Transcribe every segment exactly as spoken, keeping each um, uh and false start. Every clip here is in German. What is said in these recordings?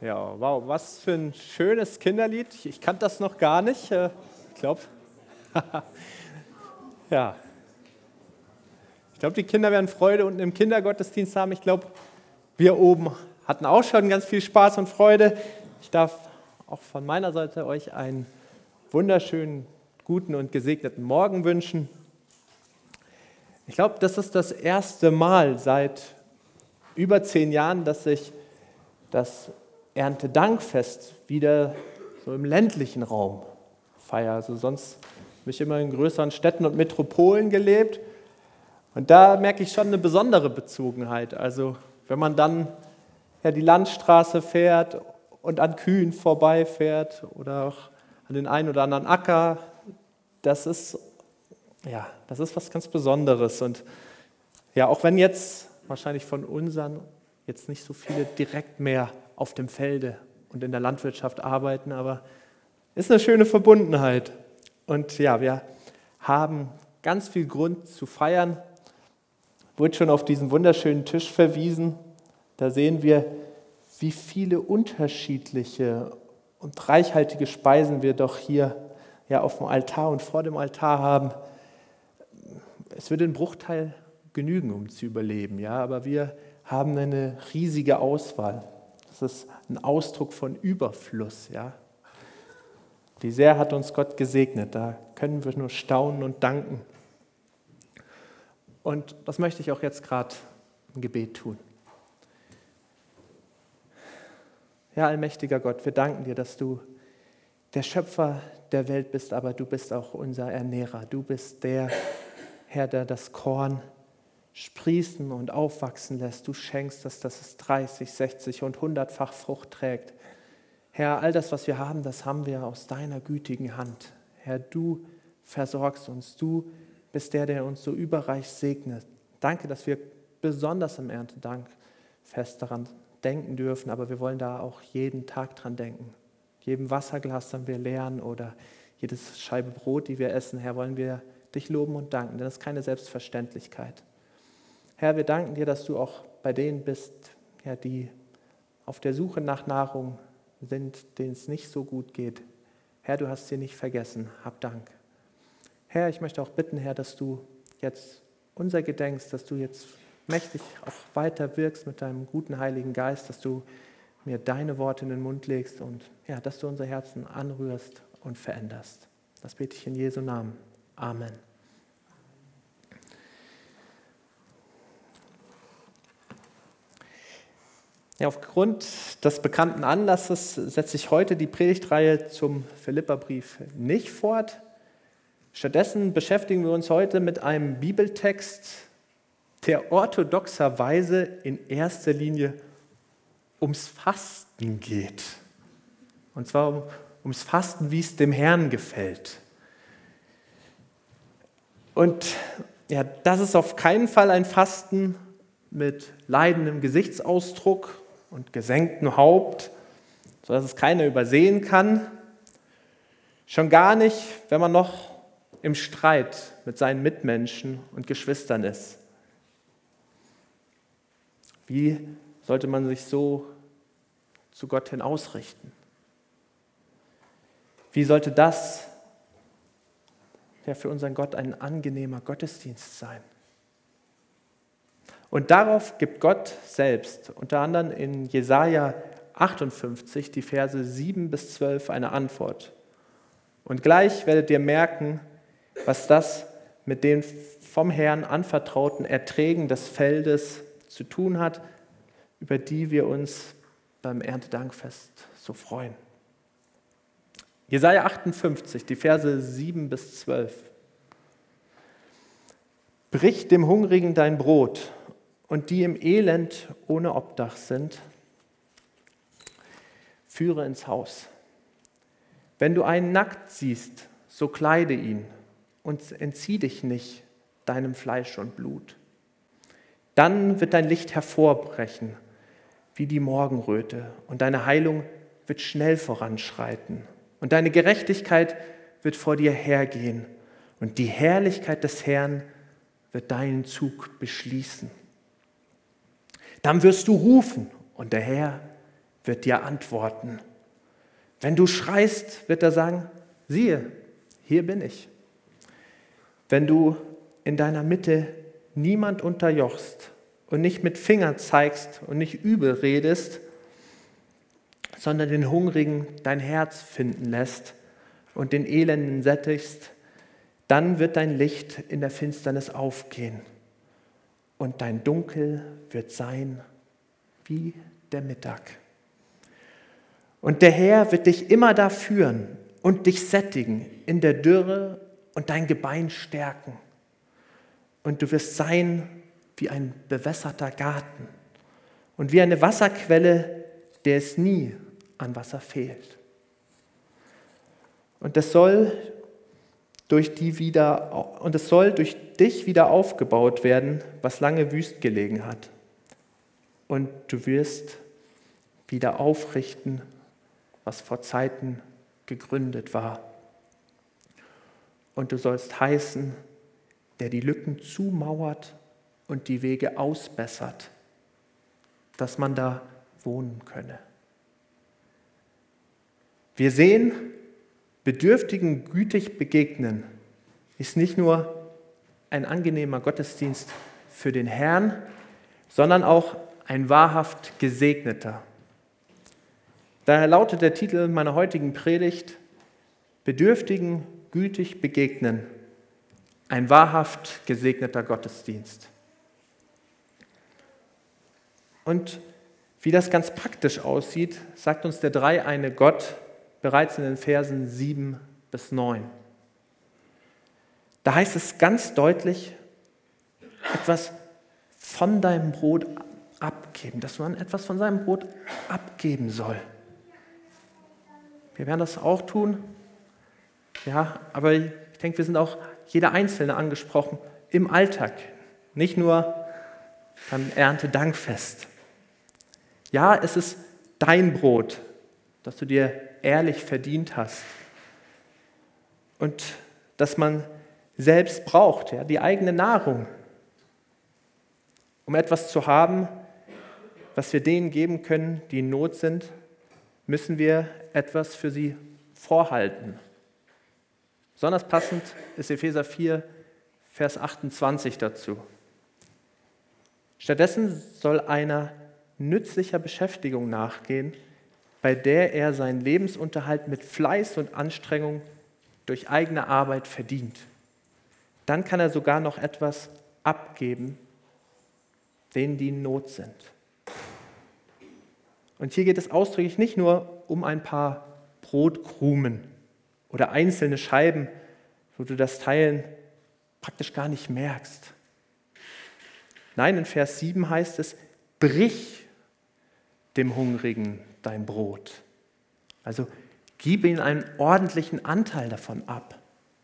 Ja, wow, was für ein schönes Kinderlied. Ich, ich kannte das noch gar nicht. Äh, ich glaube, ja. Ich glaube, die Kinder werden Freude unten im Kindergottesdienst haben. Ich glaube, wir oben hatten auch schon ganz viel Spaß und Freude. Ich darf auch von meiner Seite euch einen wunderschönen, guten und gesegneten Morgen wünschen. Ich glaube, das ist das erste Mal seit über zehn Jahren, dass ich das Erntedankfest wieder so im ländlichen Raum feiere. Also sonst habe ich immer in größeren Städten und Metropolen gelebt. Und da merke ich schon eine besondere Bezogenheit. Also wenn man dann ja, die Landstraße fährt und an Kühen vorbeifährt oder auch an den einen oder anderen Acker, das ist, ja, das ist was ganz Besonderes. Und ja, auch wenn jetzt wahrscheinlich von unseren jetzt nicht so viele direkt mehr auf dem Felde und in der Landwirtschaft arbeiten, aber ist eine schöne Verbundenheit. Und ja, wir haben ganz viel Grund zu feiern. Wurde schon auf diesen wunderschönen Tisch verwiesen. Da sehen wir, wie viele unterschiedliche und reichhaltige Speisen wir doch hier ja, auf dem Altar und vor dem Altar haben. Es würde ein Bruchteil genügen, um zu überleben, ja, aber wir haben eine riesige Auswahl. Das ist ein Ausdruck von Überfluss, ja. Wie sehr hat uns Gott gesegnet, da können wir nur staunen und danken. Und das möchte ich auch jetzt gerade im Gebet tun. Ja, allmächtiger Gott, wir danken dir, dass du der Schöpfer der Welt bist, aber du bist auch unser Ernährer. Du bist der Herr, der das Korn sprießen und aufwachsen lässt. Du schenkst, dass das dreißig, sechzig und hundertfach Frucht trägt. Herr, all das, was wir haben, das haben wir aus deiner gütigen Hand. Herr, du versorgst uns. Du bist der, der uns so überreich segnet. Danke, dass wir besonders im Erntedankfest daran denken dürfen, aber wir wollen da auch jeden Tag dran denken. Jedem Wasserglas, das wir leeren oder jedes Scheibe Brot, die wir essen, Herr, wollen wir dich loben und danken, denn das ist keine Selbstverständlichkeit. Herr, wir danken dir, dass du auch bei denen bist, ja, die auf der Suche nach Nahrung sind, denen es nicht so gut geht. Herr, du hast sie nicht vergessen. Hab Dank. Herr, ich möchte auch bitten, Herr, dass du jetzt unser gedenkst, dass du jetzt mächtig auch weiter wirkst mit deinem guten Heiligen Geist, dass du mir deine Worte in den Mund legst und ja, dass du unser Herzen anrührst und veränderst. Das bete ich in Jesu Namen. Amen. Ja, aufgrund des bekannten Anlasses setze ich heute die Predigtreihe zum Philipperbrief nicht fort. Stattdessen beschäftigen wir uns heute mit einem Bibeltext, der orthodoxerweise in erster Linie ums Fasten geht. Und zwar um, ums Fasten, wie es dem Herrn gefällt. Und ja, das ist auf keinen Fall ein Fasten mit leidendem Gesichtsausdruck und gesenktem Haupt, sodass es keiner übersehen kann. Schon gar nicht, wenn man noch im Streit mit seinen Mitmenschen und Geschwistern ist. Wie sollte man sich so zu Gott hin ausrichten? Wie sollte das ja, für unseren Gott ein angenehmer Gottesdienst sein? Und darauf gibt Gott selbst, unter anderem in Jesaja achtundfünfzig, die Verse sieben bis zwölf, eine Antwort. Und gleich werdet ihr merken, was das mit den vom Herrn anvertrauten Erträgen des Feldes zu tun hat, über die wir uns beim Erntedankfest so freuen. Jesaja achtundfünfzig, die Verse sieben bis zwölf. Brich dem Hungrigen dein Brot und die im Elend ohne Obdach sind, führe ins Haus. Wenn du einen nackt siehst, so kleide ihn und entzieh dich nicht deinem Fleisch und Blut. Dann wird dein Licht hervorbrechen wie die Morgenröte und deine Heilung wird schnell voranschreiten und deine Gerechtigkeit wird vor dir hergehen und die Herrlichkeit des Herrn wird deinen Zug beschließen. Dann wirst du rufen und der Herr wird dir antworten. Wenn du schreist, wird er sagen, siehe, hier bin ich. Wenn du in deiner Mitte niemand unterjochst und nicht mit Fingern zeigst und nicht übel redest, sondern den Hungrigen dein Herz finden lässt und den Elenden sättigst, dann wird dein Licht in der Finsternis aufgehen und dein Dunkel wird sein wie der Mittag. Und der Herr wird dich immer da führen und dich sättigen in der Dürre und dein Gebein stärken. Und du wirst sein wie ein bewässerter Garten und wie eine Wasserquelle, der es nie an Wasser fehlt. Und es soll durch die wieder, und es soll durch dich wieder aufgebaut werden, was lange wüst gelegen hat. Und du wirst wieder aufrichten, was vor Zeiten gegründet war. Und du sollst heißen, der die Lücken zumauert und die Wege ausbessert, dass man da wohnen könne. Wir sehen, Bedürftigen gütig begegnen ist nicht nur ein angenehmer Gottesdienst für den Herrn, sondern auch ein wahrhaft gesegneter. Daher lautet der Titel meiner heutigen Predigt: Bedürftigen gütig begegnen, ein wahrhaft gesegneter Gottesdienst. Und wie das ganz praktisch aussieht, sagt uns der dreieine Gott bereits in den Versen sieben bis neun. Da heißt es ganz deutlich, etwas von deinem Brot abgeben, dass man etwas von seinem Brot abgeben soll. Wir werden das auch tun, ja, aber ich denke, wir sind auch jeder Einzelne angesprochen im Alltag, nicht nur beim Erntedankfest. Ja, es ist dein Brot, das du dir ehrlich verdient hast und dass man selbst braucht, ja, die eigene Nahrung, um etwas zu haben, was wir denen geben können, die in Not sind, müssen wir etwas für sie vorhalten. Besonders passend ist Epheser vier, Vers achtundzwanzig dazu. Stattdessen soll einer nützlicher Beschäftigung nachgehen, bei der er seinen Lebensunterhalt mit Fleiß und Anstrengung durch eigene Arbeit verdient. Dann kann er sogar noch etwas abgeben, denen, die in Not sind. Und hier geht es ausdrücklich nicht nur um ein paar Brotkrumen oder einzelne Scheiben, wo du das Teilen praktisch gar nicht merkst. Nein, in Vers sieben heißt es, brich dem Hungrigen dein Brot. Also gib ihm einen ordentlichen Anteil davon ab.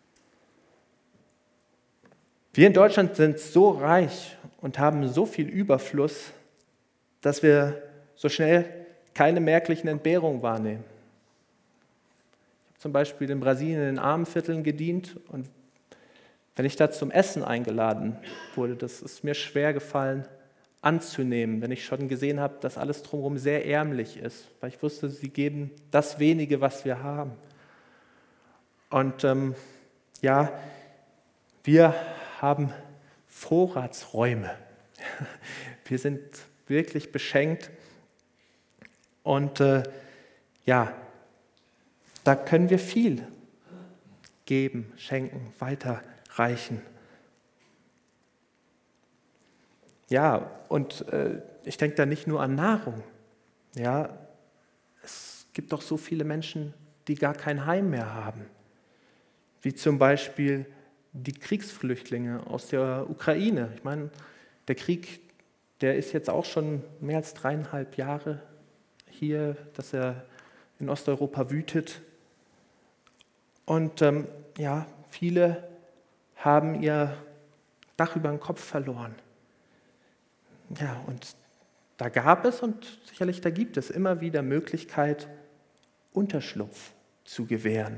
Wir in Deutschland sind so reich und haben so viel Überfluss, dass wir so schnell keine merklichen Entbehrungen wahrnehmen. Ich habe zum Beispiel in Brasilien in den Armenvierteln gedient und wenn ich da zum Essen eingeladen wurde, das ist mir schwer gefallen anzunehmen, wenn ich schon gesehen habe, dass alles drumherum sehr ärmlich ist, weil ich wusste, sie geben das Wenige, was wir haben. Und ähm, ja, wir haben Vorratsräume. Wir sind wirklich beschenkt und äh, ja, da können wir viel geben, schenken, weiterreichen. Ja, und äh, ich denke da nicht nur an Nahrung. Ja, es gibt doch so viele Menschen, die gar kein Heim mehr haben. Wie zum Beispiel die Kriegsflüchtlinge aus der Ukraine. Ich meine, der Krieg, der ist jetzt auch schon mehr als dreieinhalb Jahre hier, dass er in Osteuropa wütet. Und ähm, ja, viele haben ihr Dach über den Kopf verloren. Ja, und da gab es und sicherlich da gibt es immer wieder Möglichkeit, Unterschlupf zu gewähren.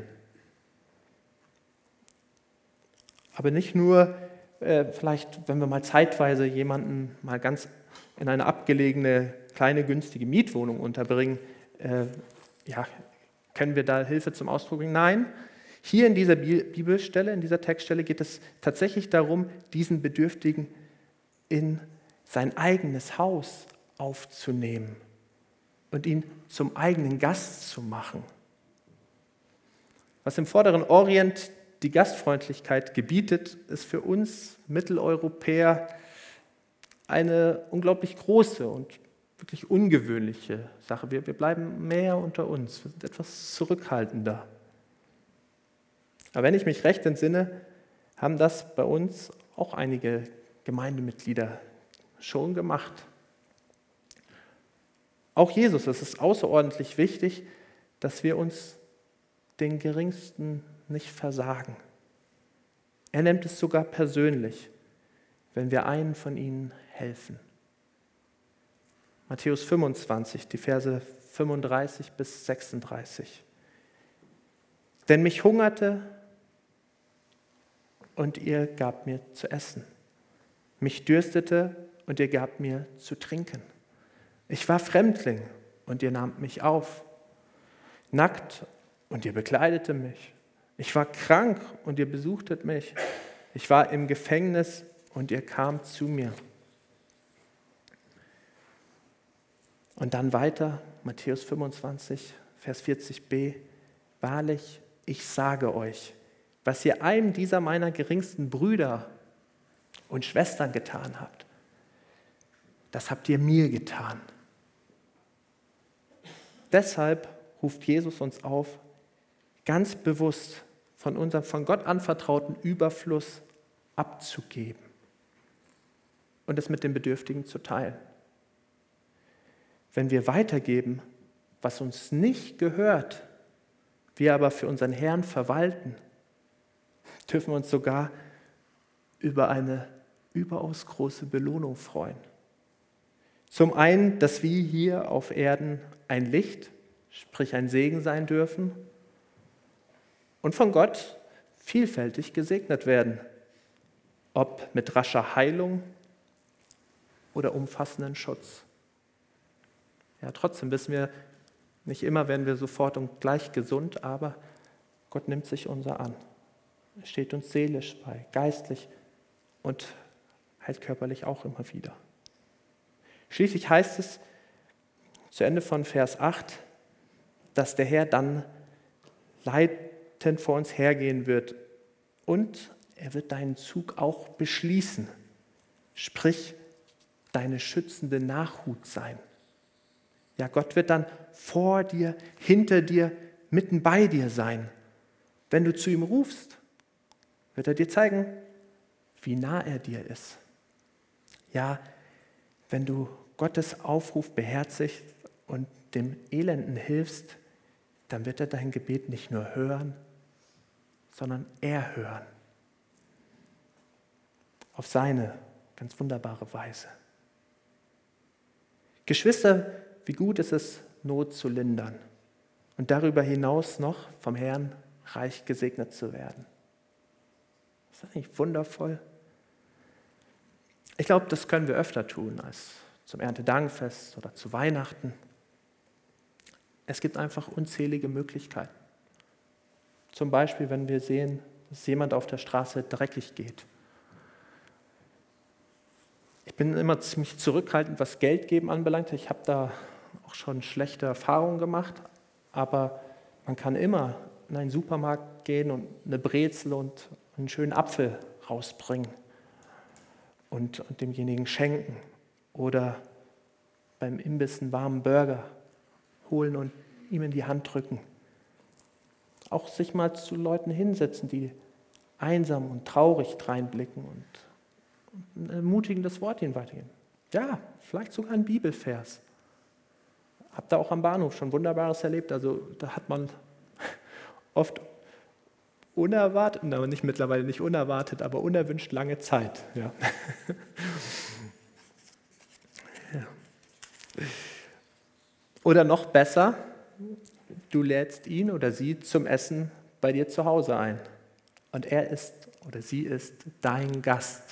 Aber nicht nur, äh, vielleicht, wenn wir mal zeitweise jemanden mal ganz in eine abgelegene, kleine, günstige Mietwohnung unterbringen. äh, ja, können wir da Hilfe zum Ausdruck bringen? Nein, hier in dieser Bibelstelle, in dieser Textstelle geht es tatsächlich darum, diesen Bedürftigen in sein eigenes Haus aufzunehmen und ihn zum eigenen Gast zu machen. Was im Vorderen Orient die Gastfreundlichkeit gebietet, ist für uns Mitteleuropäer eine unglaublich große und wirklich ungewöhnliche Sache. Wir, wir bleiben mehr unter uns, wir sind etwas zurückhaltender. Aber wenn ich mich recht entsinne, haben das bei uns auch einige Gemeindemitglieder schon gemacht. Auch Jesus, es ist außerordentlich wichtig, dass wir uns den Geringsten nicht versagen. Er nimmt es sogar persönlich, wenn wir einen von ihnen helfen. Matthäus fünfundzwanzig, die Verse fünfunddreißig bis sechsunddreißig. Denn mich hungerte und ihr gabt mir zu essen. Mich dürstete und ihr gabt mir zu trinken. Ich war Fremdling und ihr nahmt mich auf. Nackt und ihr bekleidete mich. Ich war krank und ihr besuchtet mich. Ich war im Gefängnis und ihr kamt zu mir. Und dann weiter, Matthäus fünfundzwanzig, Vers vierzig b. Wahrlich, ich sage euch, was ihr einem dieser meiner geringsten Brüder und Schwestern getan habt, das habt ihr mir getan. Deshalb ruft Jesus uns auf, ganz bewusst von unserem von Gott anvertrauten Überfluss abzugeben und es mit den Bedürftigen zu teilen. Wenn wir weitergeben, was uns nicht gehört, wir aber für unseren Herrn verwalten, dürfen wir uns sogar über eine überaus große Belohnung freuen. Zum einen, dass wir hier auf Erden ein Licht, sprich ein Segen sein dürfen und von Gott vielfältig gesegnet werden, ob mit rascher Heilung oder umfassenden Schutz. Ja, trotzdem wissen wir, nicht immer werden wir sofort und gleich gesund, aber Gott nimmt sich unser an. Er steht uns seelisch bei, geistlich und heilt körperlich auch immer wieder. Schließlich heißt es zu Ende von Vers acht, dass der Herr dann leitend vor uns hergehen wird und er wird deinen Zug auch beschließen, sprich deine schützende Nachhut sein. Ja, Gott wird dann vor dir, hinter dir, mitten bei dir sein. Wenn du zu ihm rufst, wird er dir zeigen, wie nah er dir ist. Ja, wenn du Gottes Aufruf beherzigst und dem Elenden hilfst, dann wird er dein Gebet nicht nur hören, sondern erhören. Auf seine ganz wunderbare Weise. Geschwister, wie gut ist es, Not zu lindern und darüber hinaus noch vom Herrn reich gesegnet zu werden. Ist das nicht wundervoll? Ich glaube, das können wir öfter tun als zum Erntedankfest oder zu Weihnachten. Es gibt einfach unzählige Möglichkeiten. Zum Beispiel, wenn wir sehen, dass jemand auf der Straße dreckig geht. Ich bin immer ziemlich zurückhaltend, was Geld geben anbelangt. Ich habe da auch schon schlechte Erfahrungen gemacht, aber man kann immer in einen Supermarkt gehen und eine Brezel und einen schönen Apfel rausbringen und, und demjenigen schenken oder beim Imbiss einen warmen Burger holen und ihm in die Hand drücken. Auch sich mal zu Leuten hinsetzen, die einsam und traurig reinblicken und ein ermutigendes Wort ihnen weitergeben. Ja, vielleicht sogar ein Bibelvers. Habt ihr auch am Bahnhof schon Wunderbares erlebt? Also da hat man oft unerwartet, aber nicht mittlerweile nicht unerwartet, aber unerwünscht lange Zeit. Ja. Ja. Oder noch besser, du lädst ihn oder sie zum Essen bei dir zu Hause ein. Und er ist oder sie ist dein Gast.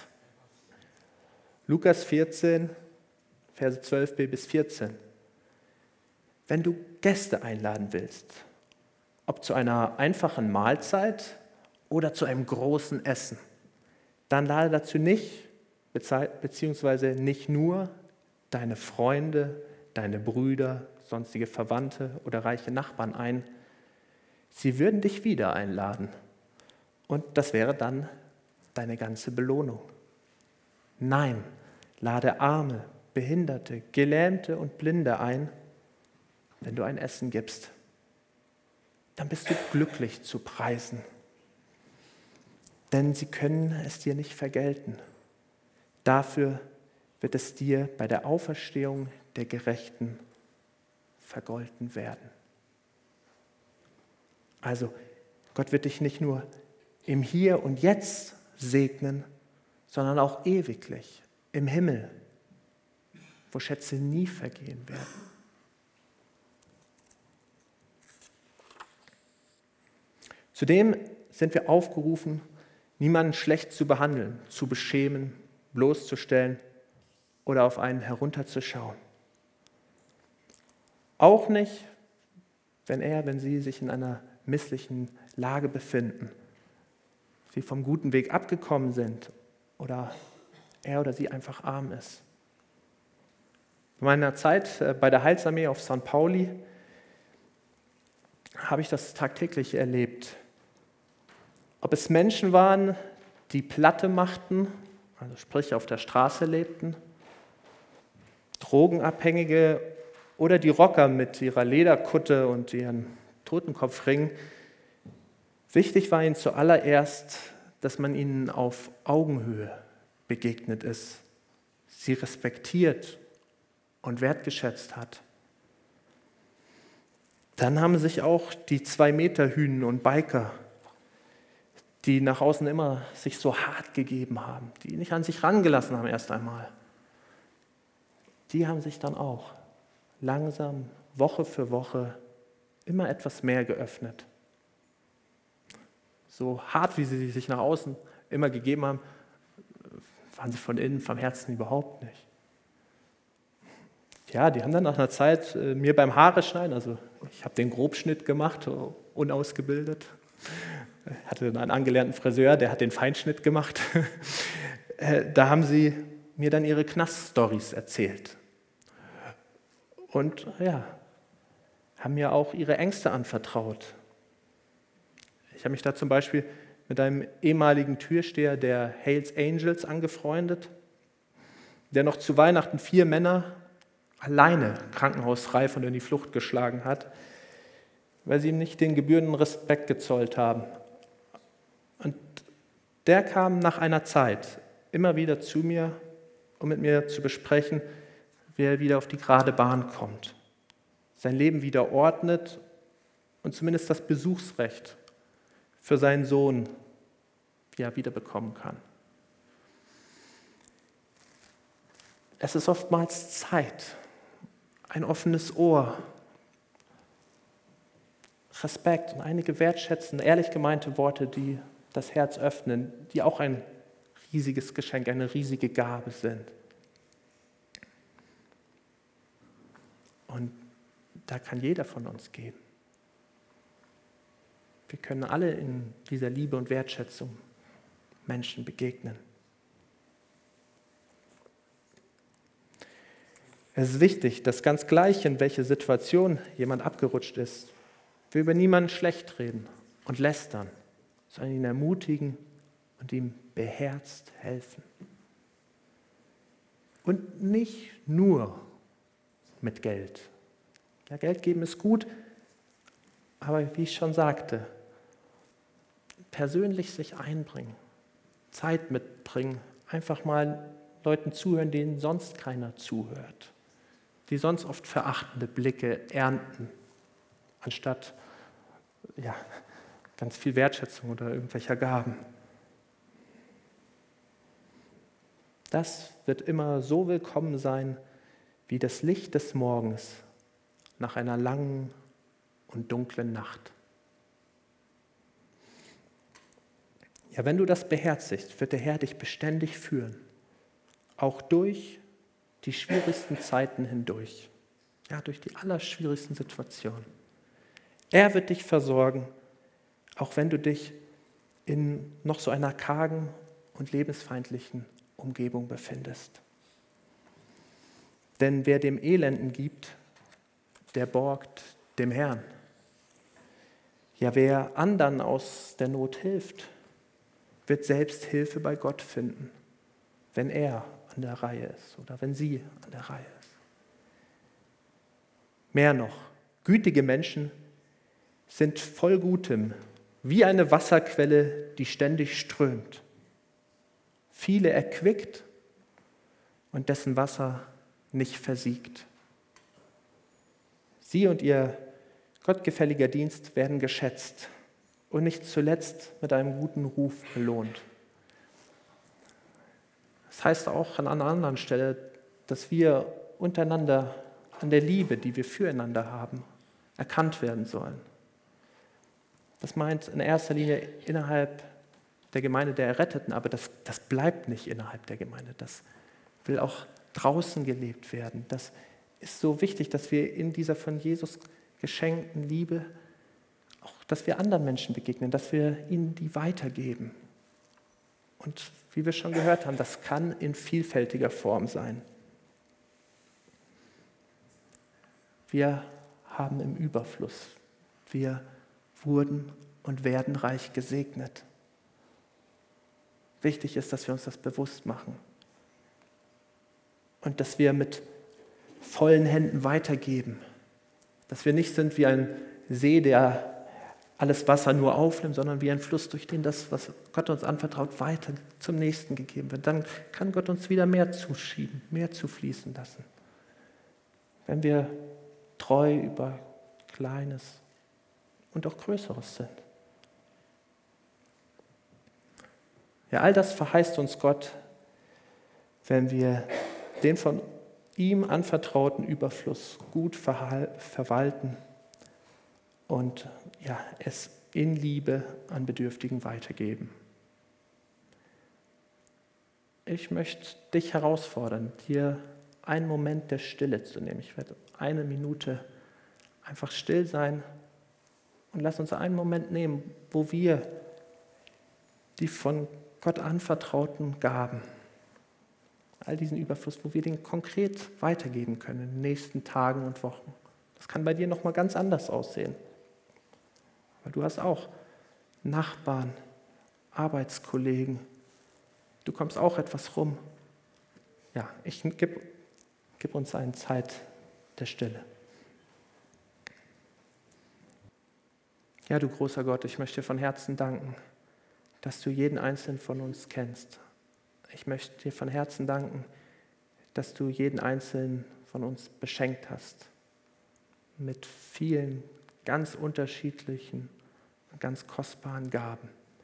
Lukas vierzehn, Verse zwölf b bis vierzehn. wenn du Gäste einladen willst, ob zu einer einfachen Mahlzeit oder zu einem großen Essen, dann lade dazu nicht, beziehungsweise nicht nur deine Freunde, deine Brüder, sonstige Verwandte oder reiche Nachbarn ein. Sie würden dich wieder einladen und das wäre dann deine ganze Belohnung. Nein, lade Arme, Behinderte, Gelähmte und Blinde ein, wenn du ein Essen gibst. Dann bist du glücklich zu preisen, denn sie können es dir nicht vergelten. Dafür wird es dir bei der Auferstehung der Gerechten vergolten werden. Also, Gott wird dich nicht nur im Hier und Jetzt segnen, sondern auch ewiglich im Himmel, wo Schätze nie vergehen werden. Zudem sind wir aufgerufen, niemanden schlecht zu behandeln, zu beschämen, bloßzustellen oder auf einen herunterzuschauen. Auch nicht, wenn er, wenn sie sich in einer misslichen Lage befinden, sie vom guten Weg abgekommen sind oder er oder sie einfach arm ist. In meiner Zeit bei der Heilsarmee auf Sankt Pauli habe ich das tagtäglich erlebt. Ob es Menschen waren, die Platte machten, also sprich auf der Straße lebten, Drogenabhängige oder die Rocker mit ihrer Lederkutte und ihren Totenkopfringen. Wichtig war ihnen zuallererst, dass man ihnen auf Augenhöhe begegnet ist, sie respektiert und wertgeschätzt hat. Dann haben sich auch die Zwei-Meter-Hünen und Biker, die nach außen immer sich so hart gegeben haben, die nicht an sich rangelassen haben erst einmal, die haben sich dann auch langsam, Woche für Woche, immer etwas mehr geöffnet. So hart, wie sie sich nach außen immer gegeben haben, waren sie von innen, vom Herzen überhaupt nicht. Ja, die haben dann nach einer Zeit äh, mir beim Haare schneiden, also ich habe den Grobschnitt gemacht, unausgebildet, hatte dann einen angelernten Friseur, der hat den Feinschnitt gemacht. Da haben sie mir dann ihre Knast-Stories erzählt. Und ja, haben mir auch ihre Ängste anvertraut. Ich habe mich da zum Beispiel mit einem ehemaligen Türsteher der Hells Angels angefreundet, der noch zu Weihnachten vier Männer alleine krankenhausreif und in die Flucht geschlagen hat, weil sie ihm nicht den gebührenden Respekt gezollt haben. Und der kam nach einer Zeit immer wieder zu mir, um mit mir zu besprechen, wie er wieder auf die gerade Bahn kommt, sein Leben wieder ordnet und zumindest das Besuchsrecht für seinen Sohn ja, wiederbekommen kann. Es ist oftmals Zeit, ein offenes Ohr, Respekt und einige wertschätzende, ehrlich gemeinte Worte, die das Herz öffnen, die auch ein riesiges Geschenk, eine riesige Gabe sind. Und da kann jeder von uns gehen. Wir können alle in dieser Liebe und Wertschätzung Menschen begegnen. Es ist wichtig, dass ganz gleich, in welche Situation jemand abgerutscht ist, wir über niemanden schlecht reden und lästern, sondern ihn ermutigen und ihm beherzt helfen. Und nicht nur mit Geld. Ja, Geld geben ist gut, aber wie ich schon sagte, persönlich sich einbringen, Zeit mitbringen, einfach mal Leuten zuhören, denen sonst keiner zuhört, die sonst oft verachtende Blicke ernten, anstatt ja, ganz viel Wertschätzung oder irgendwelcher Gaben. Das wird immer so willkommen sein, wie das Licht des Morgens nach einer langen und dunklen Nacht. Ja, wenn du das beherzigst, wird der Herr dich beständig führen, auch durch die schwierigsten Zeiten hindurch. ja, durch die allerschwierigsten Situationen. Er wird dich versorgen, auch wenn du dich in noch so einer kargen und lebensfeindlichen Umgebung befindest. Denn wer dem Elenden gibt, der borgt dem Herrn. Ja, wer anderen aus der Not hilft, wird selbst Hilfe bei Gott finden, wenn er an der Reihe ist oder wenn sie an der Reihe ist. Mehr noch, gütige Menschen sind voll Gutem, wie eine Wasserquelle, die ständig strömt. Viele erquickt und dessen Wasser nicht versiegt. Sie und ihr gottgefälliger Dienst werden geschätzt und nicht zuletzt mit einem guten Ruf belohnt. Das heißt auch an einer anderen Stelle, dass wir untereinander an der Liebe, die wir füreinander haben, erkannt werden sollen. Das meint in erster Linie innerhalb der Gemeinde der Erretteten, aber das, das bleibt nicht innerhalb der Gemeinde. Das will auch draußen gelebt werden. Das ist so wichtig, dass wir in dieser von Jesus geschenkten Liebe, auch dass wir anderen Menschen begegnen, dass wir ihnen die weitergeben. Und wie wir schon gehört haben, das kann in vielfältiger Form sein. Wir haben im Überfluss. Wir wurden und werden reich gesegnet. Wichtig ist, dass wir uns das bewusst machen und dass wir mit vollen Händen weitergeben. Dass wir nicht sind wie ein See, der alles Wasser nur aufnimmt, sondern wie ein Fluss, durch den das, was Gott uns anvertraut, weiter zum Nächsten gegeben wird. Dann kann Gott uns wieder mehr zuschieben, mehr zufließen lassen. Wenn wir treu über Kleines und auch Größeres sind. Ja, all das verheißt uns Gott, wenn wir den von ihm anvertrauten Überfluss gut verwalten und ja, es in Liebe an Bedürftigen weitergeben. Ich möchte dich herausfordern, dir einen Moment der Stille zu nehmen. Ich werde eine Minute einfach still sein und lass uns einen Moment nehmen, wo wir die von Gott anvertrauten Gaben, all diesen Überfluss, wo wir den konkret weitergeben können in den nächsten Tagen und Wochen. Das kann bei dir nochmal ganz anders aussehen. Weil du hast auch Nachbarn, Arbeitskollegen, du kommst auch etwas rum. Ja, ich gebe gib uns eine Zeit der Stille. Ja, du großer Gott, ich möchte dir von Herzen danken, dass du jeden Einzelnen von uns kennst. Ich möchte dir von Herzen danken, dass du jeden Einzelnen von uns beschenkt hast mit vielen ganz unterschiedlichen und ganz kostbaren Gaben.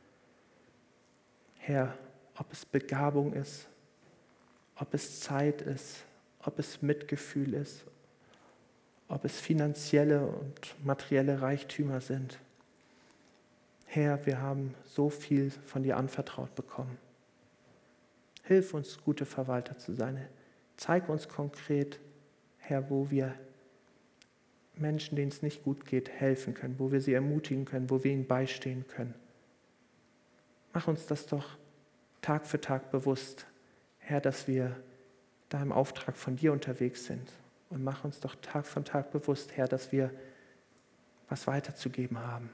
Herr, ob es Begabung ist, ob es Zeit ist, ob es Mitgefühl ist, ob es finanzielle und materielle Reichtümer sind. Herr, wir haben so viel von dir anvertraut bekommen. Hilf uns, gute Verwalter zu sein. Zeig uns konkret, Herr, wo wir Menschen, denen es nicht gut geht, helfen können, wo wir sie ermutigen können, wo wir ihnen beistehen können. Mach uns das doch Tag für Tag bewusst, Herr, dass wir da im Auftrag von dir unterwegs sind. Und mach uns doch Tag für Tag bewusst, Herr, dass wir was weiterzugeben haben.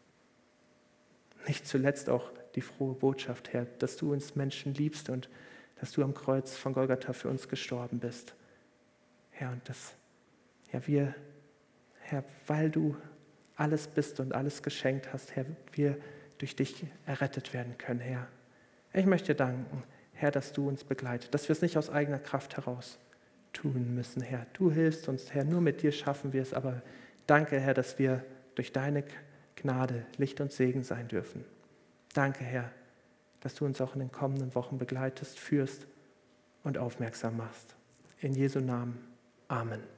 Nicht zuletzt auch die frohe Botschaft, Herr, dass du uns Menschen liebst und dass du am Kreuz von Golgatha für uns gestorben bist. Herr, und dass ja, wir, Herr, weil du alles bist und alles geschenkt hast, Herr, wir durch dich errettet werden können, Herr. Ich möchte dir danken, Herr, dass du uns begleitet, dass wir es nicht aus eigener Kraft heraus tun müssen, Herr. Du hilfst uns, Herr, nur mit dir schaffen wir es, aber danke, Herr, dass wir durch deine Gnade Licht und Segen sein dürfen. Danke, Herr, dass du uns auch in den kommenden Wochen begleitest, führst und aufmerksam machst. In Jesu Namen. Amen.